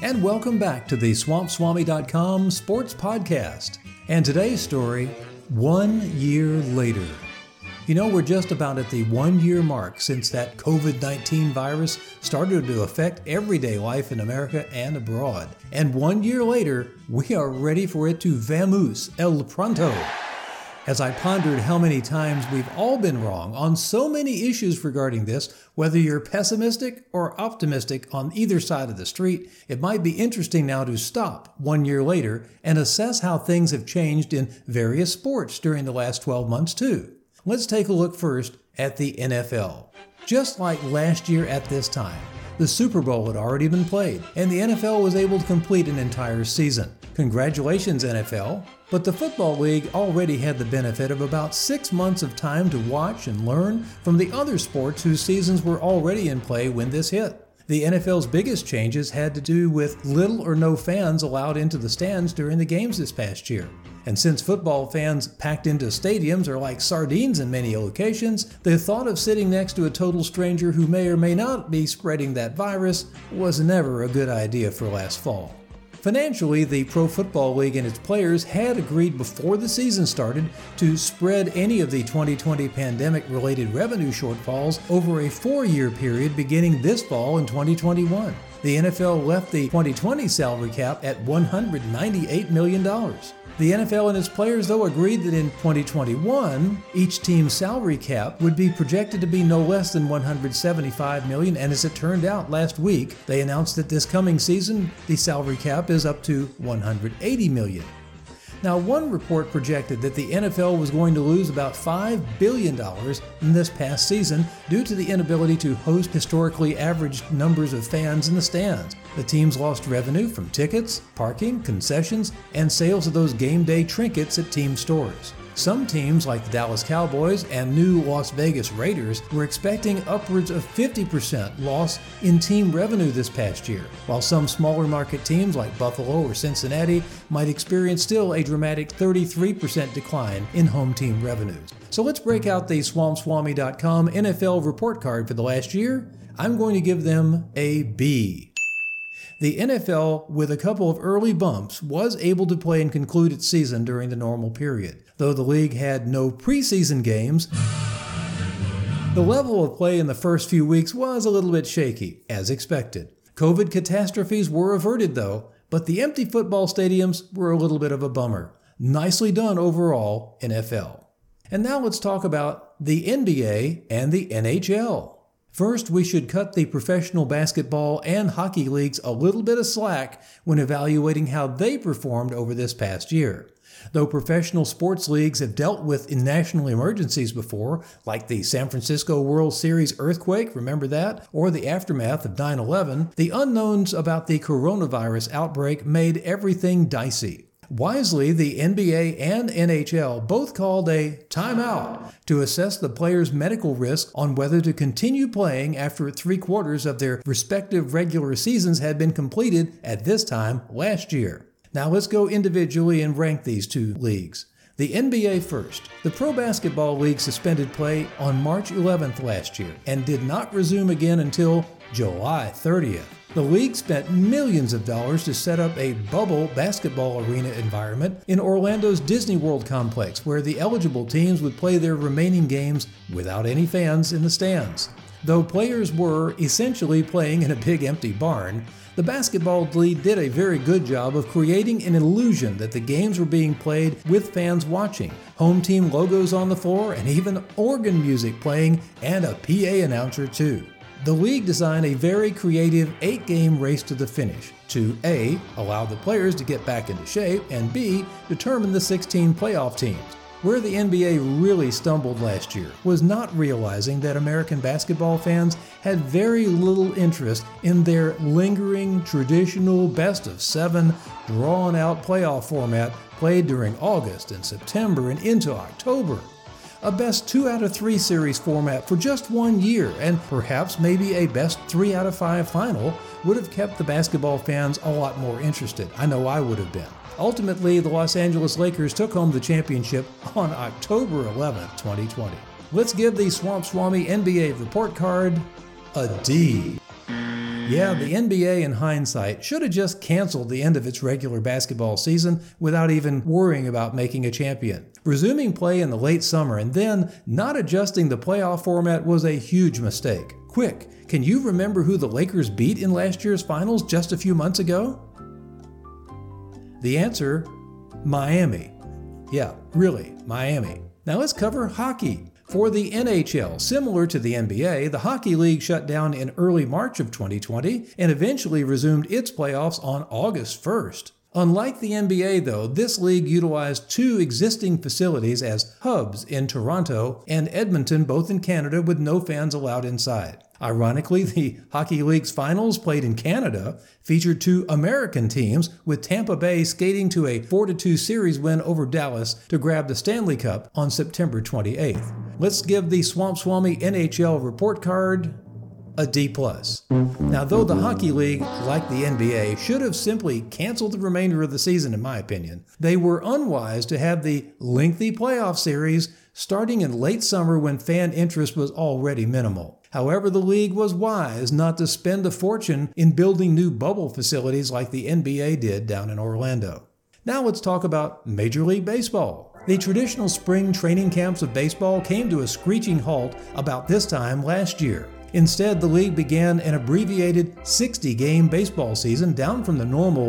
and welcome back to the SwampSwami.com Sports Podcast. And today's story, 1 year later. You know, we're just about at the 1 year mark since that COVID-19 virus started to affect everyday life in America and abroad. And 1 year later, we are ready for it to vamoose el pronto. As I pondered how many times we've all been wrong on so many issues regarding this, whether you're pessimistic or optimistic on either side of the street, it might be interesting now to stop 1 year later and assess how things have changed in various sports during the last 12 months too. Let's take a look first at the NFL. Just like last year at this time, the Super Bowl had already been played, and the NFL was able to complete an entire season. Congratulations, NFL. But the Football League already had the benefit of about 6 months of time to watch and learn from the other sports whose seasons were already in play when this hit. The NFL's biggest changes had to do with little or no fans allowed into the stands during the games this past year. And since football fans packed into stadiums are like sardines in many locations, the thought of sitting next to a total stranger who may or may not be spreading that virus was never a good idea for last fall. Financially, the Pro Football League and its players had agreed before the season started to spread any of the 2020 pandemic-related revenue shortfalls over a 4-year period beginning this fall in 2021. The NFL left the 2020 salary cap at $198 million. The NFL and its players, though, agreed that in 2021, each team's salary cap would be projected to be no less than $175 million, and as it turned out last week, they announced that this coming season, the salary cap is up to $180 million. Now, one report projected that the NFL was going to lose about $5 billion in this past season due to the inability to host historically average numbers of fans in the stands. The teams lost revenue from tickets, parking, concessions, and sales of those game day trinkets at team stores. Some teams, like the Dallas Cowboys and new Las Vegas Raiders, were expecting upwards of 50% loss in team revenue this past year, while some smaller market teams like Buffalo or Cincinnati might experience still a dramatic 33% decline in home team revenues. So let's break out the SwampSwami.com NFL report card for the last year. I'm going to give them a B. The NFL, with a couple of early bumps, was able to play and conclude its season during the normal period. Though the league had no preseason games, the level of play in the first few weeks was a little bit shaky, as expected. COVID catastrophes were averted, though, but the empty football stadiums were a little bit of a bummer. Nicely done overall, NFL. And now let's talk about the NBA and the NHL. First, we should cut the professional basketball and hockey leagues a little bit of slack when evaluating how they performed over this past year. Though professional sports leagues have dealt with national emergencies before, like the San Francisco World Series earthquake, remember that? Or the aftermath of 9/11, the unknowns about the coronavirus outbreak made everything dicey. Wisely, the NBA and NHL both called a timeout to assess the players' medical risk on whether to continue playing after 3/4 of their respective regular seasons had been completed at this time last year. Now let's go individually and rank these two leagues. The NBA first. The Pro Basketball League suspended play on March 11th last year and did not resume again until July 30th. The league spent millions of dollars to set up a bubble basketball arena environment in Orlando's Disney World complex, where the eligible teams would play their remaining games without any fans in the stands. Though players were essentially playing in a big empty barn, the basketball league did a very good job of creating an illusion that the games were being played with fans watching, home team logos on the floor, and even organ music playing, and a PA announcer too. The league designed a very creative 8-game race to the finish to A, allow the players to get back into shape, and B, determine the 16 playoff teams. Where the NBA really stumbled last year was not realizing that American basketball fans had very little interest in their lingering, traditional best-of-7, drawn-out playoff format played during August and September and into October. A best 2-out-of-3 series format for just 1 year, and perhaps maybe a best 3-out-of-5 final would have kept the basketball fans a lot more interested. I know I would have been. Ultimately, the Los Angeles Lakers took home the championship on October 11, 2020. Let's give the Swamp Swami NBA report card a D. Yeah, the NBA in hindsight should have just canceled the end of its regular basketball season without even worrying about making a champion. Resuming play in the late summer and then not adjusting the playoff format was a huge mistake. Quick, can you remember who the Lakers beat in last year's finals just a few months ago? The answer, Miami. Yeah, really, Miami. Now let's cover hockey. For the NHL, similar to the NBA, the Hockey League shut down in early March of 2020 and eventually resumed its playoffs on August 1st. Unlike the NBA, though, this league utilized two existing facilities as hubs in Toronto and Edmonton, both in Canada, with no fans allowed inside. Ironically, the Hockey League's finals, played in Canada, featured two American teams, with Tampa Bay skating to a 4-2 series win over Dallas to grab the Stanley Cup on September 28th. Let's give the Swamp Swami NHL report card a D+. Now, though the Hockey League, like the NBA, should have simply canceled the remainder of the season, in my opinion, they were unwise to have the lengthy playoff series starting in late summer when fan interest was already minimal. However, the league was wise not to spend a fortune in building new bubble facilities like the NBA did down in Orlando. Now let's talk about Major League Baseball. The traditional spring training camps of baseball came to a screeching halt about this time last year. Instead, the league began an abbreviated 60-game baseball season down from the normal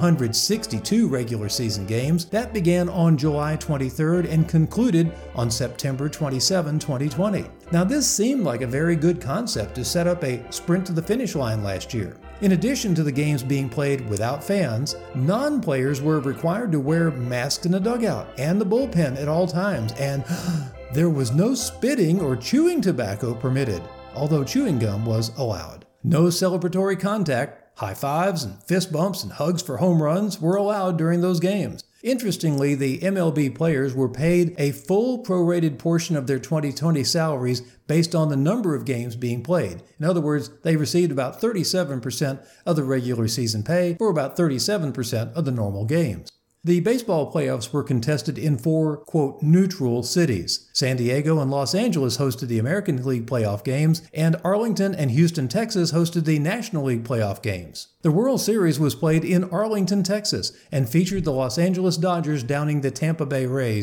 162 regular season games that began on July 23rd and concluded on September 27, 2020. Now, this seemed like a very good concept to set up a sprint to the finish line last year. In addition to the games being played without fans, non-players were required to wear masks in the dugout and the bullpen at all times, and there was no spitting or chewing tobacco permitted, although chewing gum was allowed. No celebratory contact, high fives and fist bumps and hugs for home runs were allowed during those games. Interestingly, the MLB players were paid a full prorated portion of their 2020 salaries based on the number of games being played. In other words, they received about 37% of the regular season pay for about 37% of the normal games. The baseball playoffs were contested in four, quote, neutral cities. San Diego and Los Angeles hosted the American League playoff games, and Arlington and Houston, Texas hosted the National League playoff games. The World Series was played in Arlington, Texas, and featured the Los Angeles Dodgers downing the Tampa Bay Rays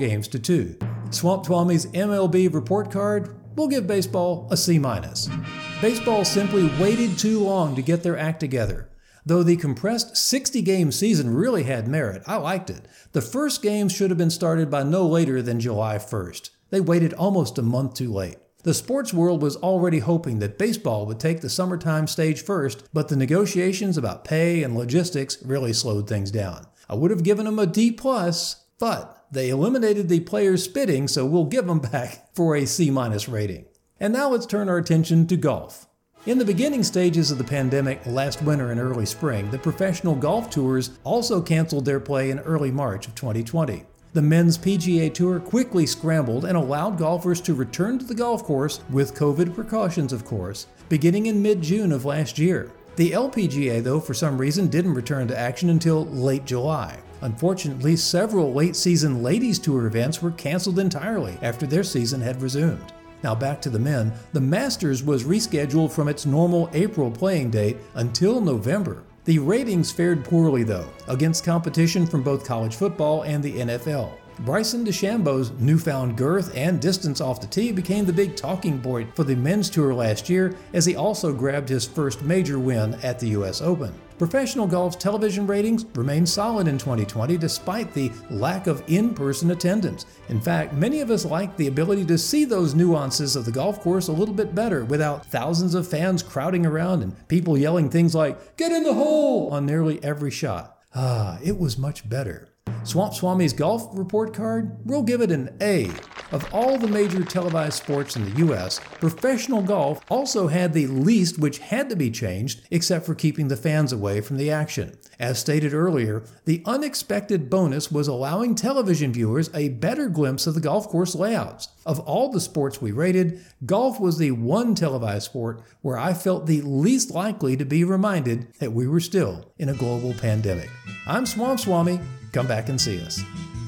4-2. Swamp Swami's MLB report card, we'll give baseball a C-. Baseball simply waited too long to get their act together. Though the compressed 60-game season really had merit, I liked it. The first games should have been started by no later than July 1st. They waited almost a month too late. The sports world was already hoping that baseball would take the summertime stage first, but the negotiations about pay and logistics really slowed things down. I would have given them a D+, but they eliminated the players spitting, so we'll give them back for a C- rating. And now let's turn our attention to golf. In the beginning stages of the pandemic last winter and early spring, the professional golf tours also canceled their play in early March of 2020. The men's PGA Tour quickly scrambled and allowed golfers to return to the golf course, with COVID precautions of course, beginning in mid-June of last year. The LPGA, though, for some reason didn't return to action until late July. Unfortunately, several late-season ladies' tour events were canceled entirely after their season had resumed. Now back to the men, the Masters was rescheduled from its normal April playing date until November. The ratings fared poorly though, against competition from both college football and the NFL. Bryson DeChambeau's newfound girth and distance off the tee became the big talking point for the men's tour last year, as he also grabbed his first major win at the US Open. Professional golf's television ratings remained solid in 2020 despite the lack of in-person attendance. In fact, many of us like the ability to see those nuances of the golf course a little bit better without thousands of fans crowding around and people yelling things like, "Get in the hole!" on nearly every shot. It was much better. Swamp Swami's golf report card, we'll give it an A. Of all the major televised sports in the U.S., professional golf also had the least which had to be changed, except for keeping the fans away from the action. As stated earlier, the unexpected bonus was allowing television viewers a better glimpse of the golf course layouts. Of all the sports we rated, golf was the one televised sport where I felt the least likely to be reminded that we were still in a global pandemic. I'm Swamp Swami. Come back and see us.